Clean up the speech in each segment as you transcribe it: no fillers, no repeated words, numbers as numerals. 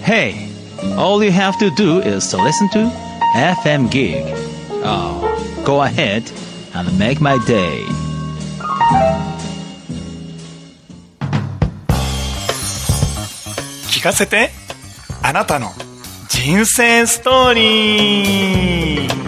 Hey, all you have to do is to listen to FM Gig. Oh, go ahead and make my day. 聞かせて、あなたの人生ストーリー。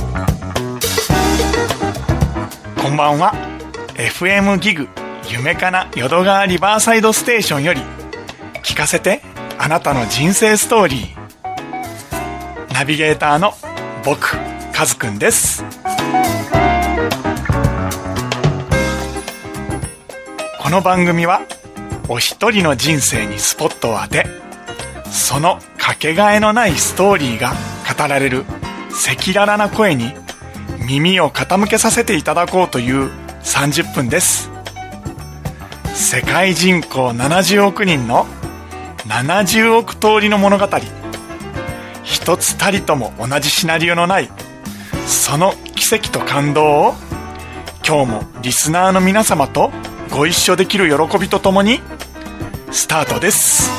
こんばんは。 FM ギグ夢かな淀川リバーサイドステーションより、聞かせてあなたの人生ストーリー。ナビゲーターの僕カズくんです。この番組はお一人の人生にスポットを当て、そのかけがえのないストーリーが語られる赤裸々な声に耳を傾けさせていただこうという30分です。世界人口70億人の70億通りの物語、一つたりとも同じシナリオのないその奇跡と感動を、今日もリスナーの皆様とご一緒できる喜びとともにスタートです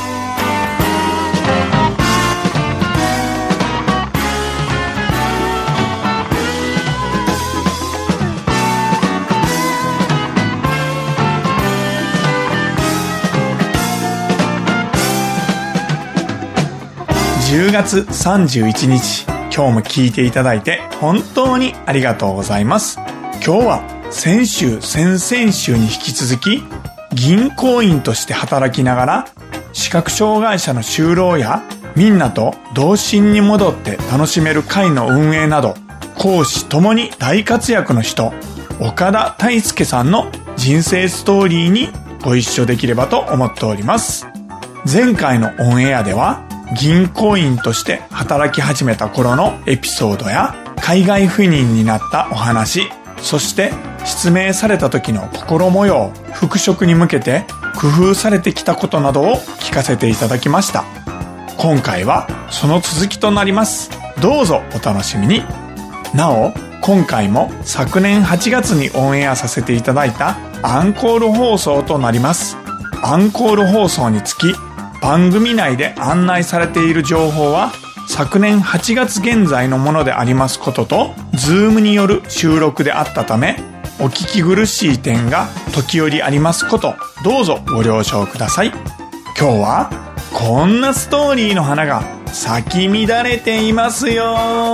。10月31日、今日も聞いていただいて本当にありがとうございます。今日は先週先々週に引き続き、銀行員として働きながら視覚障害者の就労やみんなと童心に戻って楽しめる会の運営など、公私ともに大活躍の人、岡田大輔さんの人生ストーリーにご一緒できればと思っております。前回のオンエアでは、銀行員として働き始めた頃のエピソードや海外赴任になったお話、そして失明された時の心模様、復職に向けて工夫されてきたことなどを聞かせていただきました。今回はその続きとなります。どうぞお楽しみに。なお、今回も昨年8月にオンエアさせていただいたアンコール放送となります。アンコール放送につき、番組内で案内されている情報は昨年8月現在のものでありますことと、Zoom による収録であったため、お聞き苦しい点が時折ありますこと、どうぞご了承ください。今日はこんなストーリーの花が咲き乱れていますよ。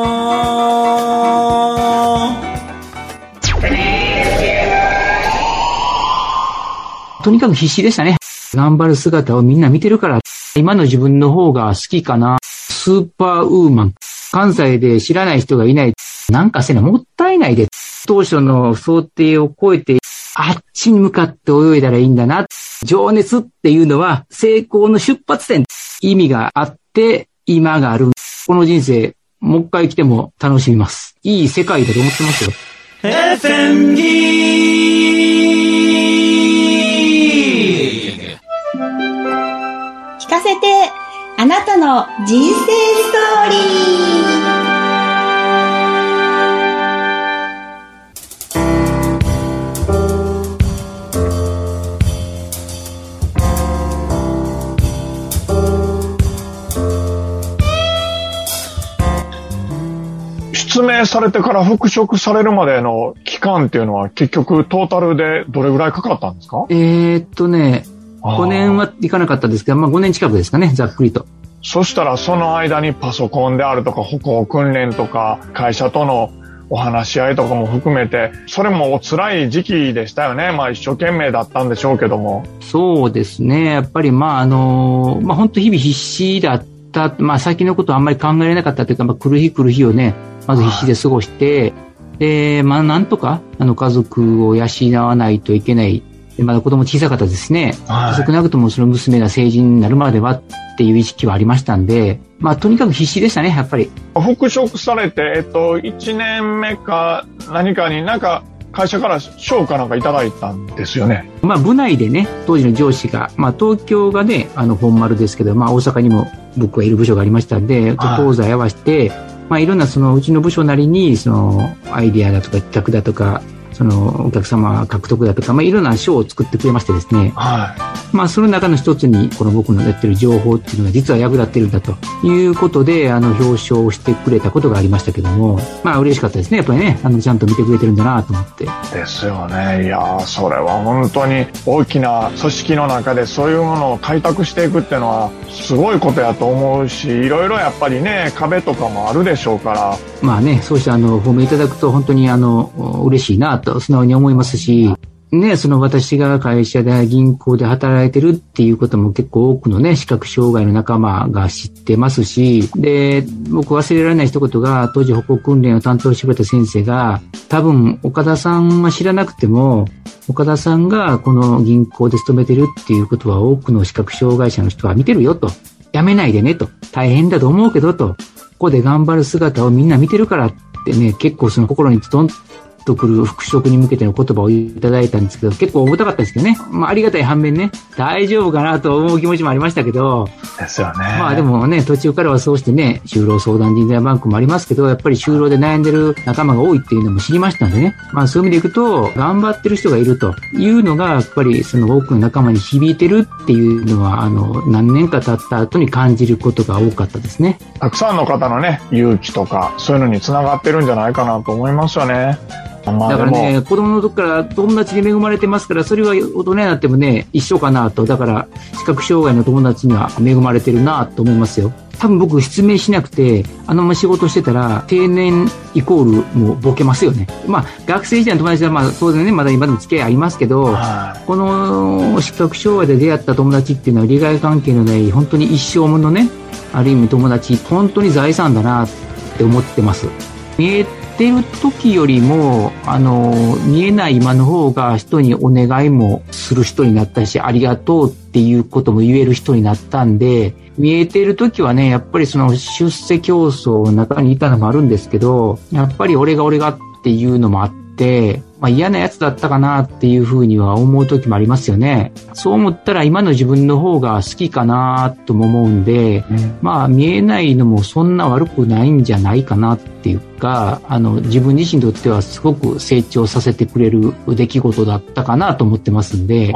とにかく必死でしたね。頑張る姿をみんな見てるから、今の自分の方が好きかな。スーパーウーマン。関西で知らない人がいない。なんかせな、もったいないで。当初の想定を超えて、あっちに向かって泳いだらいいんだな。情熱っていうのは成功の出発点。意味があって、今がある。この人生、もう一回来ても楽しみます。いい世界だと思ってますよ。 聞かせて、あなたの人生ストーリー。失明されてから復職されるまでの期間っていうのは結局トータルでどれぐらいかかったんですか ？5年はいかなかったですけど、5年近くですかね、ざっくりと。 そしたらその間にパソコンであるとか歩行訓練とか会社とのお話し合いとかも含めて、それもお辛い時期でしたよね。一生懸命だったんでしょうけども。 そうですね。やっぱり本当日々必死だった。先のことはあんまり考えられなかったというか、来る日来る日をね、まず必死で過ごして、で、なんとか家族を養わないといけない。まだ子供小さかったですね。少なくともその娘が成人になるまではっていう意識はありましたんで、とにかく必死でしたね、やっぱり。 復職されて、1年目か何かに会社から賞かなんかいただいたんですよね。 部内でね、当時の上司が、東京がね、本丸ですけど、大阪にも僕はいる部署がありましたんで、東西合わせて、いろんなうちの部署なりに、アイディアだとか企画だとか、 そのお客様獲得だとか、いろんな賞を作ってくれましてですね。その中の一つに、この僕のやってる情報っていうのが実は役立ってるんだということで、表彰をしてくれたことがありましたけども、嬉しかったですね。やっぱりね、ちゃんと見てくれてるんだなと思って。 ですよね。いやそれは本当に大きな組織の中でそういうものを開拓していくっていうのはすごいことやと思うし、いろいろやっぱりね、壁とかもあるでしょうから。 そうして褒めいただくと本当に嬉しいなと素直に思いますし、その私が会社で銀行で働いてるっていうことも結構多くのね、視覚障害の仲間が知ってますし、で、僕忘れられない一言が、当時歩行訓練を担当してくれた先生が、多分岡田さんは知らなくても、岡田さんがこの銀行で勤めてるっていうことは多くの視覚障害者の人は見てるよと。やめないでねと。大変だと思うけどと。ここで頑張る姿をみんな見てるからってね、結構その心にズドンとくる復職に向けての言葉をいただいたんですけど、結構重たかったですけどね。ありがたい反面ね、大丈夫かなと思う気持ちもありましたけど。 ですよね。 でもね、途中からはそうしてね、就労相談人材バンクもありますけど、やっぱり就労で悩んでる仲間が多いっていうのも知りましたんでね。そういう意味でいくと、頑張ってる人がいるというのが、やっぱりその多くの仲間に響いてるっていうのは、何年か経った後に感じることが多かったですね。 たくさんの方のね、勇気とか、そういうのにつながってるんじゃないかなと思いますよね。 だからね、子供の時から友達に恵まれてますから、それは大人になってもね、一緒かなと。だから、視覚障害の友達には恵まれてるなと思いますよ。多分僕失明しなくて、仕事してたら、定年イコールもうボケますよね。学生時代の友達は当然ね、まだ今でも付き合いありますけど、この視覚障害で出会った友達っていうのは利害関係のない、本当に一生ものね、ある意味友達、本当に財産だなって思ってます。見えてる時よりも、見えない今の方が人にお願いもする人になったし、ありがとうっていうことも言える人になったんで、見えてる時はね、やっぱりその出世競争の中にいたのもあるんですけど、やっぱり俺がっていうのもあって、嫌なやつだったかなっていうふうには思う時もありますよね。そう思ったら今の自分の方が好きかなとも思うんで、見えないのもそんな悪くないんじゃないかなっていうか、自分自身にとってはすごく成長させてくれる出来事だったかなと思ってますんで、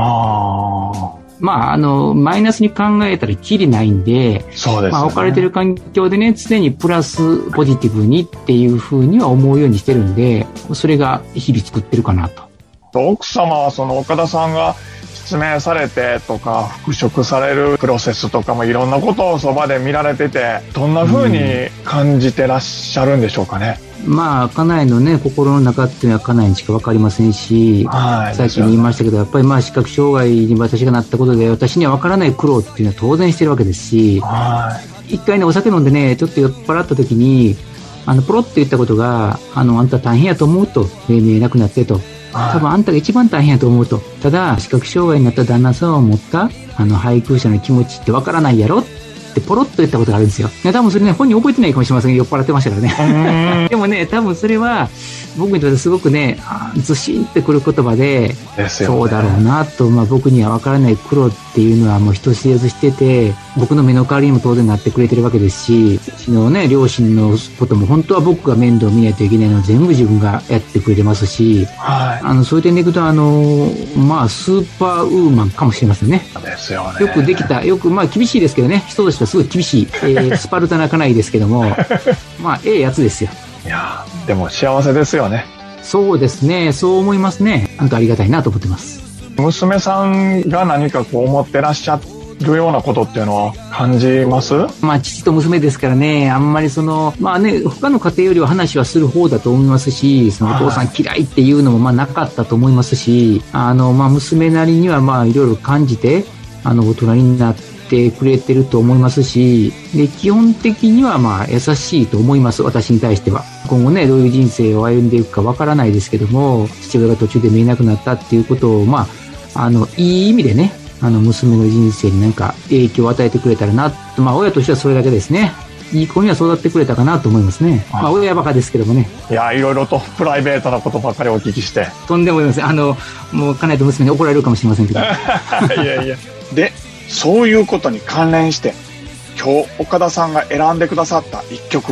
マイナスに考えたらキリないんで、 そうですね。 置かれてる環境でね、常にプラスポジティブにっていう風には思うようにしてるんで、それが日々作ってるかなと。 奥様はその岡田さんが失明されてとか復職されるプロセスとかもいろんなことをそばで見られてて、どんな風に感じてらっしゃるんでしょうかね。 家内のね、心の中っていうのは家内にしか分かりませんし、さっきも言いましたけど、やっぱり視覚障害に私がなったことで、私には分からない苦労っていうのは当然してるわけですし、一回ね、お酒飲んでね、ちょっと酔っ払った時に、ポロッと言ったことが、あんた大変やと思うと、見えなくなってと。多分あんたが一番大変やと思うと。ただ、視覚障害になった旦那さんを持った、配偶者の気持ちって分からないやろってポロッと言ったことがあるんですよ。多分それね、本人覚えてないかもしれませんけど、酔っ払ってましたからね。でもね、多分それは、僕にとってすごくね、ずしんってくる言葉で、そうだろうなと、僕には分からない苦労っていうのはもう人知れずしてて、僕の目の代わりにも当然なってくれてるわけですし、うちのね、両親のことも本当は僕が面倒見ないといけないのを全部自分がやってくれてますし、そういう点でいくと、スーパーウーマンかもしれませんね。 ですよね。 よくできた、厳しいですけどね、人としてはすごい厳しい、スパルタな家内ですけども、やつですよ。 いやでも幸せですよね。 そうですね、そう思いますね。本当ありがたいなと思ってます。 娘さんが何か思ってらっしゃるようなことっていうのは感じます？ 父と娘ですからね、あんまり他の家庭よりは話はする方だと思いますし、お父さん嫌いっていうのもなかったと思いますし、娘なりにはいろいろ感じて、大人になってくれてると思いますし、で、基本的には優しいと思います、私に対しては。今後ね、どういう人生を歩んでいくかわからないですけども、父親が途中で見えなくなったっていうことを、いい意味でね、娘の人生に影響を与えてくれたらな、親としてはそれだけですね。いい子には育ってくれたかなと思いますね。親バカですけどもね。 いや、いろいろとプライベートなことばっかりお聞きして。 とんでもございません。もう家内と娘に怒られるかもしれませんけど。 いやいや。 で、そういうことに関連して、今日岡田さんが選んでくださった一曲は、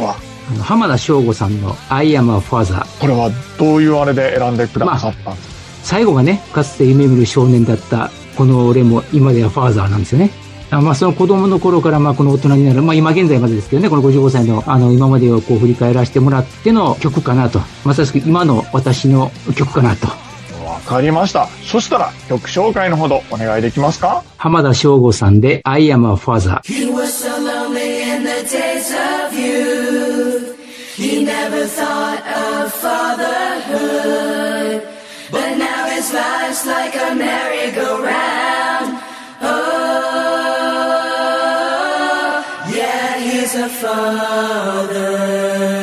浜田省吾さんの I am a father。 これはどういうあれで選んでくださったんですか？ 最後がね、かつて夢見る少年だったこの俺も今ではファーザーなんですよね。その子供の頃からこの大人になる、今現在までですけどね、この55歳の今までをこう振り返らせてもらっての曲かなと。まさしく今の私の曲かなと。 わかりました。そしたら曲紹介のほどお願いできますか？ 浜田省吾さんで I am a father。 He was so lonely in the days of youth. He never thought of fatherhood. But now his life's like a merry-go-round. Oh, yeah, he's a father.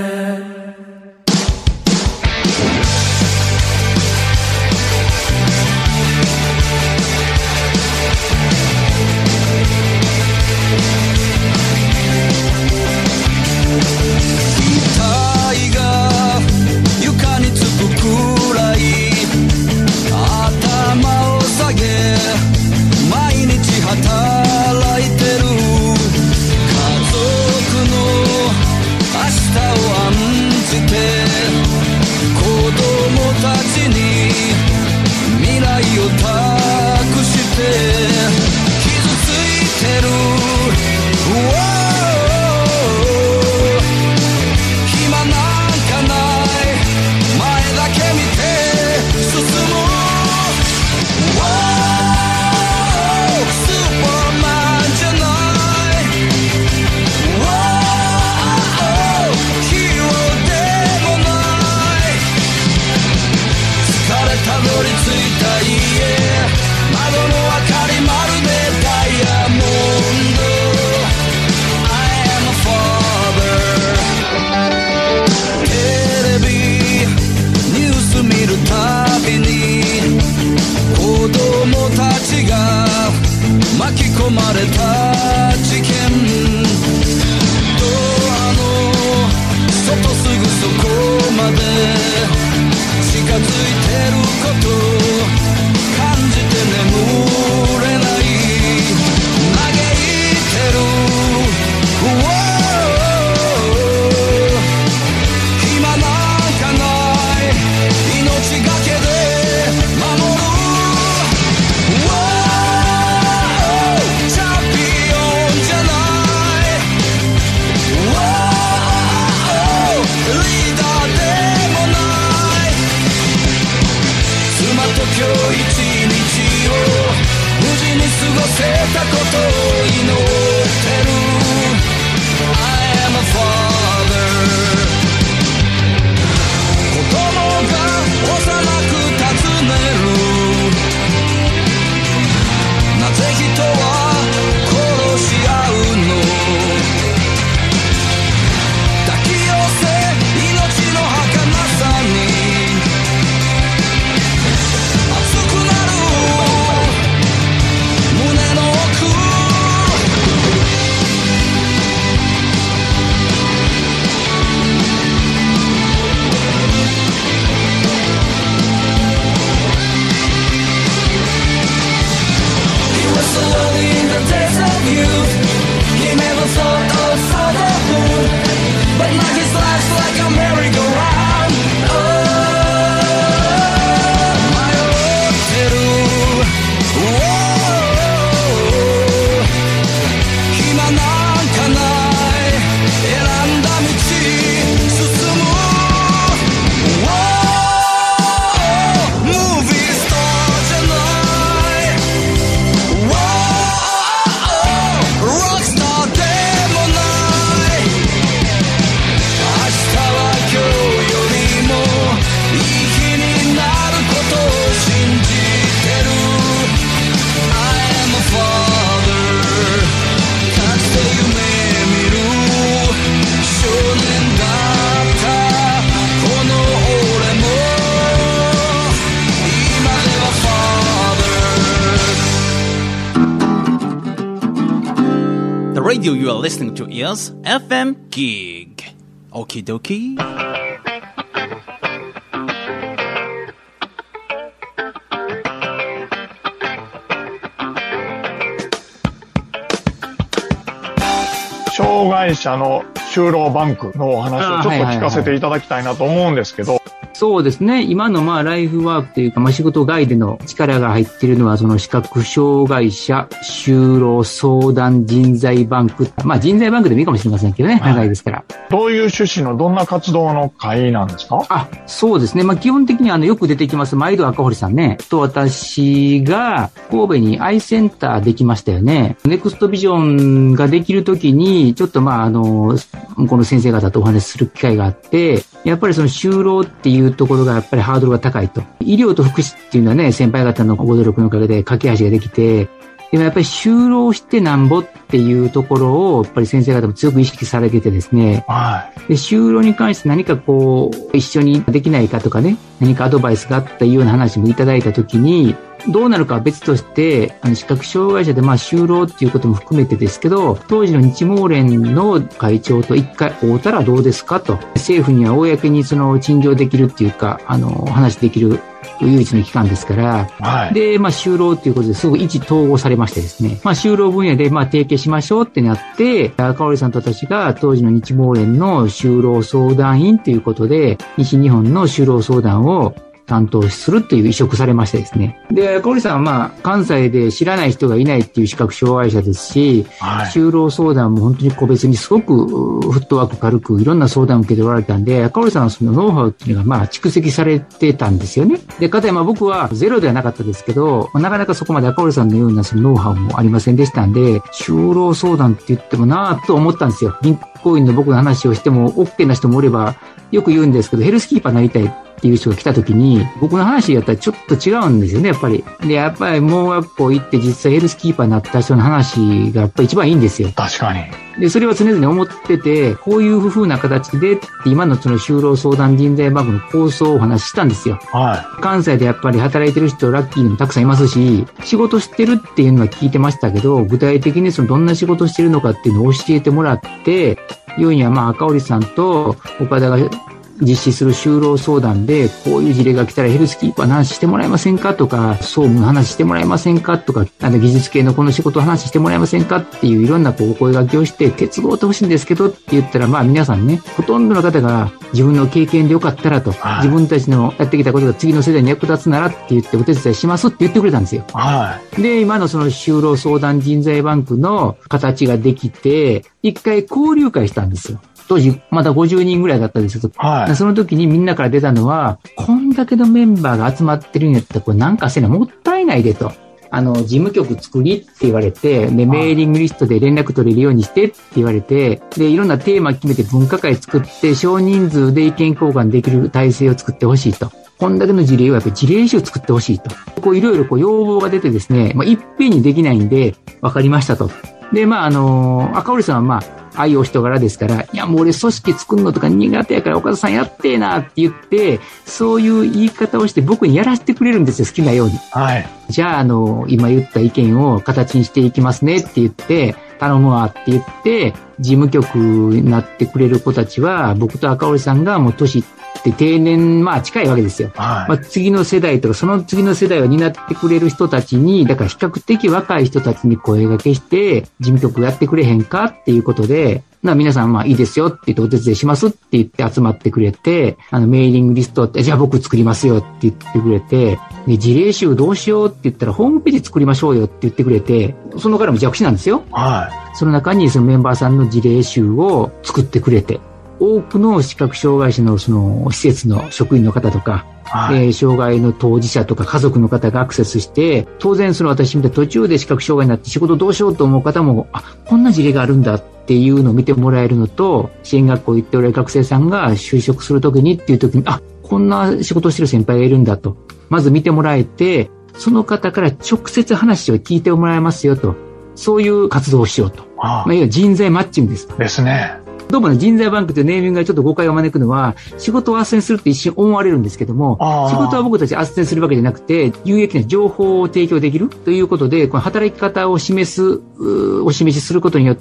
The radio you are listening to is FM Gig. Okie dokie. 障害者の就労バンクのお話をちょっと聞かせていただきたいなと思うんですけど。 そうですね。今のライフワークというか、仕事外での力が入っているのは、その視覚障害者就労相談人材バンク。人材バンクでもいいかもしれませんけどね。長いですから。 どういう趣旨のどんな活動の会なんですか？ そうですね。基本的によく出てきます、毎度赤堀さんね。と私が神戸にアイセンターできましたよね。ネクストビジョンができるときに、ちょっとこの先生方とお話しする機会があって、やっぱりその就労っていうところがやっぱりハードルが高いと。医療と福祉っていうのはね、先輩方のご努力のおかげで架け橋ができて、でもやっぱり就労してなんぼっていうところをやっぱり先生方も強く意識されててですね。で、就労に関して何か一緒にできないかとかね、何かアドバイスがあったような話もいただいたときに、どうなるかは別として、視覚障害者で就労っていうことも含めてですけど、当時の日毛連の会長と一回会うたらどうですかと。政府には公に陳情できるっていうか、話できる唯一の機関ですから、で、就労ということですごく意気統合されましてですね、就労分野で提携しましょうってなって、赤堀さんと私が当時の日毛連の就労相談員ということで、西日本の就労相談を担当するという移植されましてですね。で、赤堀さんは関西で知らない人がいないっていう視覚障害者ですし、就労相談も本当に個別にすごくフットワーク軽くいろんな相談を受けておられたんで、赤堀さんはそのノウハウっていうのが蓄積されてたんですよね。で、かたや僕はゼロではなかったですけど、なかなかそこまで赤堀さんのようなそのノウハウもありませんでしたんで、就労相談って言ってもなぁと思ったんですよ。銀行員の僕の話をしても OK な人もおれば、よく言うんですけど、ヘルスキーパーになりたいっていう人が来た時に、僕の話やったらちょっと違うんですよね、やっぱり。で、やっぱり盲学校行って実際ヘルスキーパーになった人の話がやっぱり一番いいんですよ。 確かに。 で、それは常々思ってて、こういう風な形で、今のその就労相談人材バンクの構想をお話ししたんですよ。関西でやっぱり働いてる人、ラッキーにもたくさんいますし、仕事してるっていうのは聞いてましたけど、具体的にどんな仕事してるのかっていうのを教えてもらって、要には赤堀さんと岡田が実施する就労相談で、こういう事例が来たらヘルスキーパーの話してもらえませんかとか、総務の話してもらえませんかとか、技術系のこの仕事の話してもらえませんかっていういろんなお声掛けをして、手伝ってほしいんですけどって言ったら、皆さんね、ほとんどの方が自分の経験でよかったらと、自分たちのやってきたことが次の世代に役立つならって言ってお手伝いしますって言ってくれたんですよ。で、今のその就労相談人材バンクの形ができて、一回交流会したんですよ。当時まだ50人ぐらいだったんですけど、その時にみんなから出たのは、こんだけのメンバーが集まってるんやったらこれなんかせなもったいないでと。事務局作りって言われて、で、メーリングリストで連絡取れるようにしてって言われて、で、いろんなテーマ決めて分科会作って、少人数で意見交換できる体制を作ってほしいと。こんだけの事例をやっぱり事例集を作ってほしいと。いろいろ要望が出てですね、いっぺんにできないんで、わかりましたと。で、赤堀さんはああいうお人柄ですから、いやもう俺組織作るのとか苦手やから岡田さんやってえなって言って、そういう言い方をして僕にやらせてくれるんですよ、好きなように。じゃあ今言った意見を形にしていきますねって言って、頼むわって言って、事務局になってくれる子たちは、僕と赤堀さんがもう年って定年、近いわけですよ。次の世代とか、その次の世代を担ってくれる人たちに、だから比較的若い人たちに声掛けして、事務局やってくれへんかっていうことで、皆さんいいですよって言ってお手伝いしますって言って集まってくれて、メーリングリストって、じゃあ僕作りますよって言ってくれて、で、事例集どうしようって言ったらホームページ作りましょうよって言ってくれて、そのからも弱視なんですよ。その中にそのメンバーさんの事例集を作ってくれて、多くの視覚障害者のその施設の職員の方とか、障害の当事者とか家族の方がアクセスして、当然私みたいな途中で視覚障害になって仕事どうしようと思う方も、こんな事例があるんだっていうのを見てもらえるのと、支援学校行っておられる学生さんが就職するときにっていうときに、こんな仕事をしてる先輩がいるんだと、まず見てもらえて、その方から直接話を聞いてもらえますよと、そういう活動をしようと。いわゆる人材マッチングです。 ですね。 どうもね、人材バンクというネーミングがちょっと誤解を招くのは、仕事を斡旋するって一瞬思われるんですけども、仕事は僕たち斡旋するわけじゃなくて、有益な情報を提供できるということで、この働き方をお示しすることによって、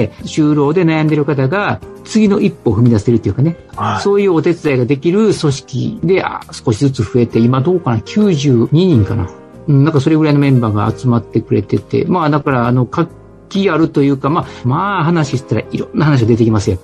就労で悩んでいる方が次の一歩を踏み出せるというかね、そういうお手伝いができる組織で少しずつ増えて、今どうかな、92人かな。なんかそれぐらいのメンバーが集まってくれてて、だから活気あるというか、話したらいろんな話が出てきます、やっぱり。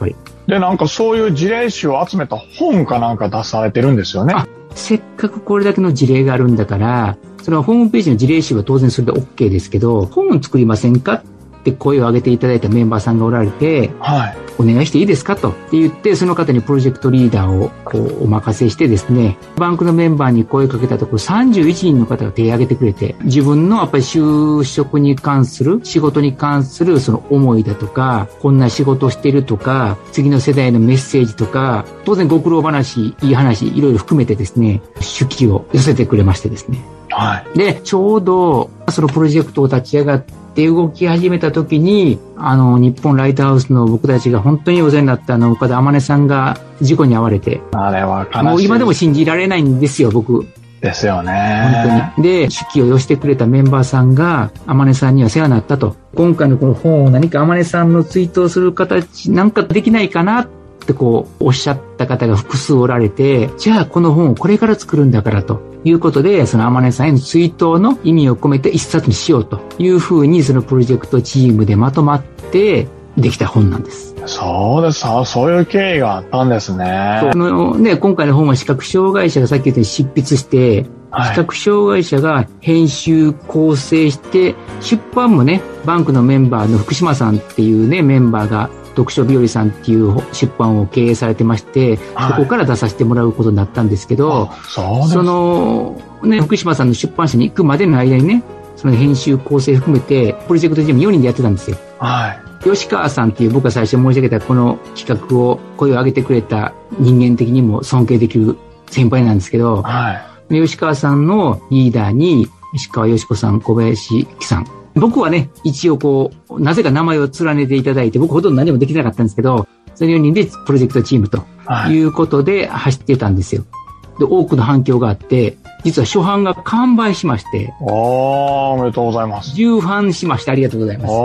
で、なんかそういう事例集を集めた本かなんか出されてるんですよね。 せっかくこれだけの事例があるんだから、そのホームページの事例集は当然それで OK ですけど、本を作りませんかって声を上げていただいたメンバーさんがおられて、 はい。 お願いしていいですかと言って、その方にプロジェクトリーダーをこうお任せしてですね、バンクのメンバーに声をかけたところ31人の方が手を挙げてくれて、自分のやっぱり就職に関する、仕事に関するその思いだとか、こんな仕事をしてるとか、次の世代のメッセージとか、当然ご苦労話、いい話、いろいろ含めてですね、手記を寄せてくれましてですね。 はい。 で、ちょうどそのプロジェクトを立ち上がって動き始めた時に、日本ライトハウスの僕たちが本当にお世話になった岡田天音さんが事故に遭われて、 あれは悲しい。 もう今でも信じられないんですよ、僕。 ですよね。 本当に。で、手記を寄せてくれたメンバーさんが、天音さんには世話になったと。今回のこの本を何か天音さんの追悼する形、なんかできないかなってこう、おっしゃった方が複数おられて、じゃあこの本をこれから作るんだからということで、その天音さんへの追悼の意味を込めて一冊にしようというふうに、そのプロジェクトチームでまとまってできた本なんです。 そうです。そういう経緯があったんですね。 今回の本は視覚障害者がさっき言ったように執筆して、 はい、 視覚障害者が編集構成して、出版もね、バンクのメンバーの福島さんっていうね、メンバーが読書日和さんっていう出版を経営されてまして、はい、そこから出させてもらうことになったんですけど、そのね、福島さんの出版社に行くまでの間にね、その編集構成含めてプロジェクトチーム4人でやってたんですよ。 はい。 吉川さんっていう僕が最初申し上げたこの企画を声を上げてくれた人間的にも尊敬できる先輩なんですけど、 はい、 吉川さんのリーダーに石川よし子さん、小林紀さん。僕はね、一応こう、なぜか名前を連ねていただいて、僕ほとんど何もできなかったんですけど、その4人でプロジェクトチームということで走ってたんですよ。で、多くの反響があって、実は初版が完売しまして。 おめでとうございます。 重版しましてありがとうございます。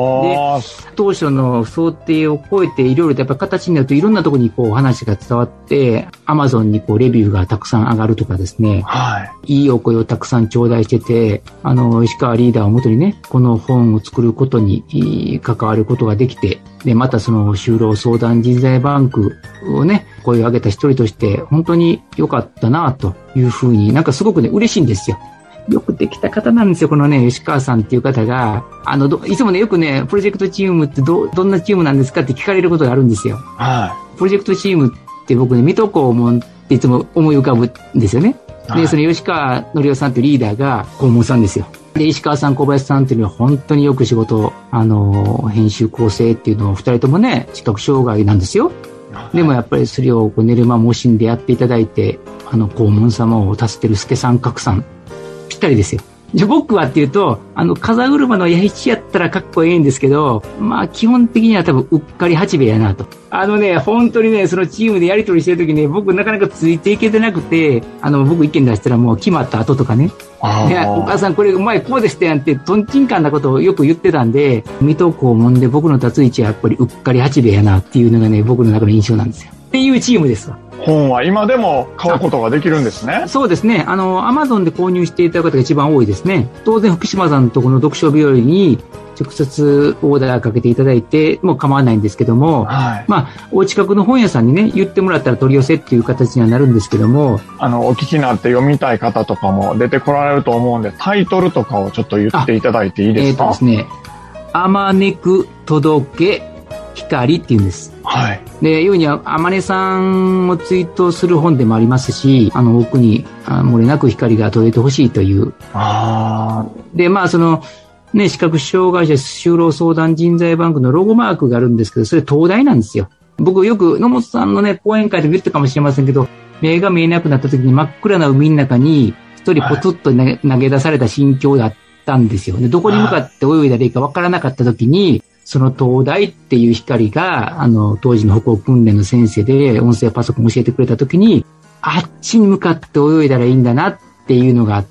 で、当初の想定を超えていろいろとやっぱ形になるといろんなところにこう話が伝わって、Amazon にこうレビューがたくさん上がるとかですね。 はい。 いいお声をたくさん頂戴してて、石川リーダーをもとにね、この本を作ることに関わることができて、で、またその就労相談人材バンクをね、声を上げた一人として本当に良かったなというふうになんかすごくね、嬉しいんですよ。よくできた方なんですよ、このね、吉川さんっていう方が。いつもね、よくね、プロジェクトチームってどんなチームなんですかって聞かれることがあるんですよ。 はい。 プロジェクトチームって僕ね、水戸黄門っていつも思い浮かぶんですよね。で、その吉川のりおさんっていうリーダーが黄門さんですよ。で、石川さん、小林さんっていうのは本当によく仕事、編集構成っていうのを二人ともね、視覚障害なんですよ。でもやっぱりそれを寝る間も惜しんでやっていただいて、黄門様を助ける助さん、格さん、ぴったりですよ。じゃ僕はっていうと、風車の矢一やったらかっこいいんですけど、まあ基本的には多分うっかり八兵衛やなと。本当にね、そのチームでやり取りしてる時ね、僕なかなかついていけてなくて、僕意見出したらもう決まった後とかね。お母さんこれ前こうでしたやんってトンチンカンなことをよく言ってたんで、水戸黄門で僕の立つ位置はやっぱりうっかり八兵衛やなっていうのがね、僕の中の印象なんですよ。っていうチームですわ。 本は今でも買うことができるんですね。 そうですね。Amazon で購入していただく方が一番多いですね。当然、福島さんとこの読書日和に直接オーダーかけていただいても構わないんですけども、 はい、 まあ、お近くの本屋さんにね、言ってもらったら取り寄せっていう形にはなるんですけども、 お聞きになって読みたい方とかも出てこられると思うんで、タイトルとかをちょっと言っていただいていいですか？ ですね、あまねく届け光っていうんです。 はい。 で、ように、天音さんを追悼する本でもありますし、奥に漏れなく光が届いてほしいという。で、まあ、ね、視覚障害者就労相談人材バンクのロゴマークがあるんですけど、それ東大なんですよ。僕よく野本さんのね、講演会でも言ったかもしれませんけど、目が見えなくなった時に真っ暗な海の中に一人ポツッと投げ出された心境だったんですよ。で、どこに向かって泳いだらいいかわからなかった時に、その東大っていう光が、当時の歩行訓練の先生で音声パソコン教えてくれた時に、あっちに向かって泳いだらいいんだなっていうのがあって、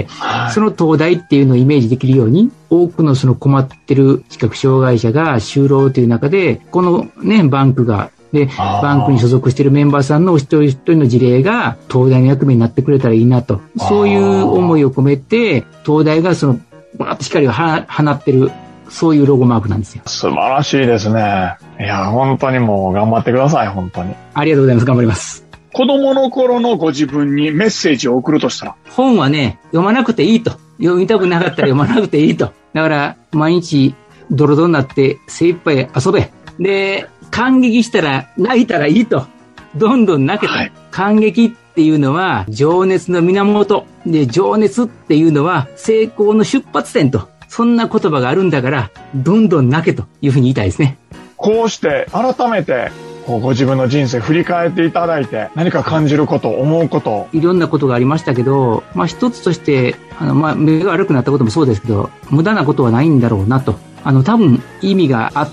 その東大っていうのをイメージできるように、多くのその困ってる視覚障害者が就労という中で、このね、バンクが、で、バンクに所属しているメンバーさんのお一人一人の事例が、東大の役目になってくれたらいいなと。そういう思いを込めて、東大がその、光を放ってる、そういうロゴマークなんですよ。 素晴らしいですね。 いや、本当にもう頑張ってください、本当に。 ありがとうございます。頑張ります。 子供の頃のご自分にメッセージを送るとしたら、 本はね、読まなくていいと。読みたくなかったら読まなくていいと。だから、毎日、ドロドロになって精一杯遊べ。で、感激したら泣いたらいいと。どんどん泣けと。はい、感激っていうのは情熱の源。で、情熱っていうのは成功の出発点と。そんな言葉があるんだから、どんどん泣けというふうに言いたいですね。 こうして改めて、ご自分の人生振り返っていただいて、何か感じること、思うこと。 いろんなことがありましたけど、一つとして、目が悪くなったこともそうですけど、無駄なことはないんだろうなと。多分意味があって、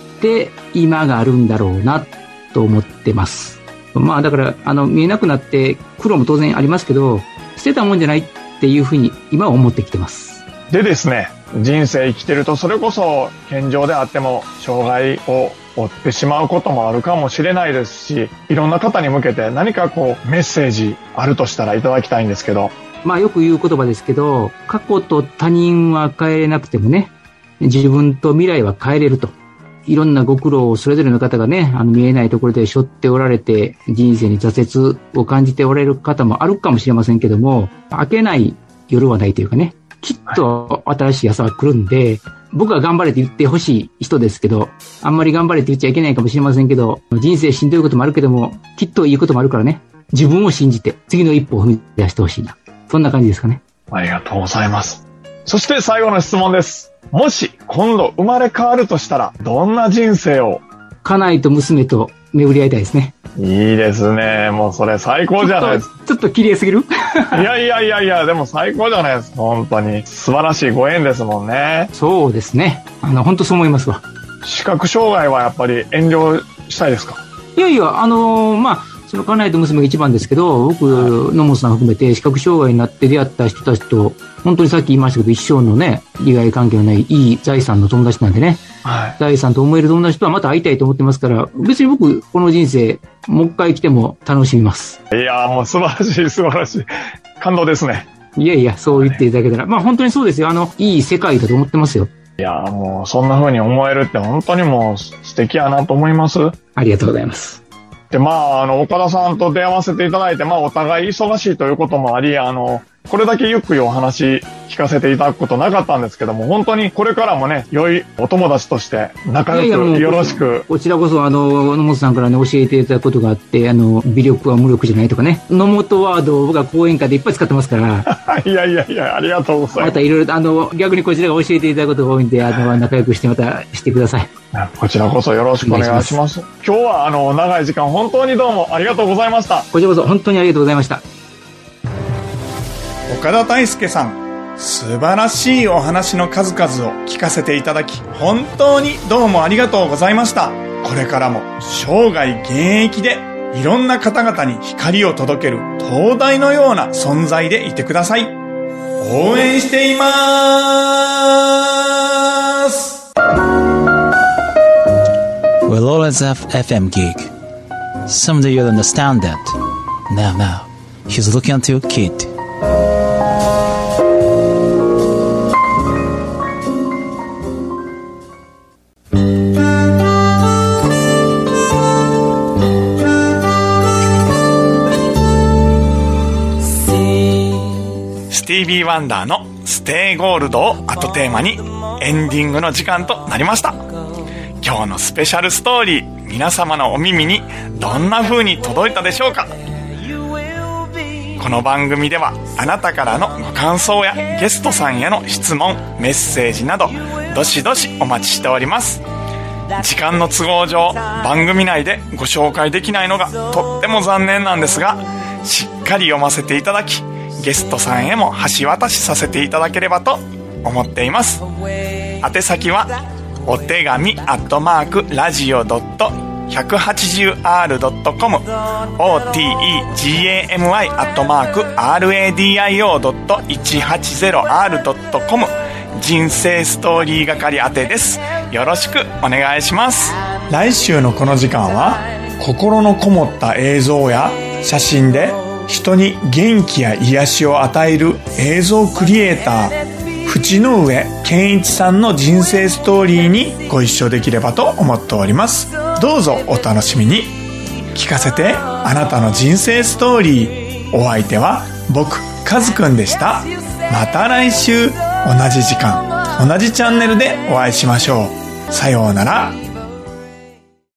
今があるんだろうな、と思ってます。だから、見えなくなって苦労も当然ありますけど、捨てたもんじゃないっていうふうに今は思ってきてます。 でですね、人生生きてるとそれこそ健常であっても障害を負ってしまうこともあるかもしれないですし、いろんな方に向けて何かメッセージあるとしたらいただきたいんですけど。 よく言う言葉ですけど、過去と他人は変えれなくてもね、自分と未来は変えれると。いろんなご苦労をそれぞれの方がね、見えないところで背負っておられて、人生に挫折を感じておられる方もあるかもしれませんけども、明けない夜はないというかね、きっと新しい朝は来るんで、僕は頑張れって言ってほしい人ですけど、あんまり頑張れって言っちゃいけないかもしれませんけど、人生しんどいこともあるけども、きっといいこともあるからね、自分を信じて次の一歩を踏み出してほしいな。そんな感じですかね。 ありがとうございます。そして最後の質問です。もし今度生まれ変わるとしたら、どんな人生を？ 家内と娘と巡り合いたいですね。 いいですね。もうそれ最高じゃないですか。 ちょっと綺麗すぎるいや、でも最高じゃないですか。本当に。素晴らしいご縁ですもんね。 そうですね。本当そう思いますわ。 視覚障害はやっぱり遠慮したいですか？ いや、その家内と娘が一番ですけど、僕、野本さん含めて視覚障害になって出会った人たちと、本当にさっき言いましたけど、一生のね、利害関係のないいい財産の友達なんでね、はい、財産と思える友達とはまた会いたいと思ってますから、別に僕、この人生、もう一回来ても楽しみます。 いや、もう素晴らしい。感動ですね。 いや、そう言っていただけたら、本当にそうですよ。いい世界だと思ってますよ。 いや、もうそんな風に思えるって本当にもう素敵やなと思います。 ありがとうございます。 で、岡田さんと出会わせていただいて、お互い忙しいということもあり、これだけゆっくりお話聞かせていただくことなかったんですけども、本当にこれからもね、良いお友達として仲良くよろしく。 こちらこそ野本さんからね、教えていただくことがあって、微力は無力じゃないとかね、野本ワードを僕は講演会でいっぱい使ってますから。 いや、ありがとうございます。 またいろいろ逆にこちらが教えていただくことが多いんで、仲良くしてまたしてください。 こちらこそよろしくお願いします。今日は長い時間本当にどうもありがとうございました。 こちらこそ本当にありがとうございました。 岡田大輔さん、素晴らしいお話の数々を聞かせていただき、本当にどうもありがとうございました。これからも生涯現役でいろんな方々に光を届ける灯台のような存在でいてください。応援しています。 We'll always have FM gig. Someday you'll understand that. Now, he's looking at your kid. スティービー・ワンダーのステイゴールドを後テーマにエンディングの時間となりました。今日のスペシャルストーリー、皆様のお耳にどんな風に届いたでしょうか。この番組ではあなたからのご感想やゲストさんへの質問、メッセージなどどしどしお待ちしております。時間の都合上番組内でご紹介できないのがとっても残念なんですが、しっかり読ませていただき、ゲストさんへも橋渡しさせていただければと思っています。宛先はお手紙@radio.180r.com otegami@radio.180r.com 人生ストーリー係宛てです。よろしくお願いします。来週のこの時間は心のこもった映像や写真で人に元気や癒しを与える映像クリエイター淵上健一さんの人生ストーリーにご一緒できればと思っております。 どうぞお楽しみに。聞かせてあなたの人生ストーリー。お相手は僕カズくんでした。また来週同じ時間同じチャンネルでお会いしましょう。さようなら。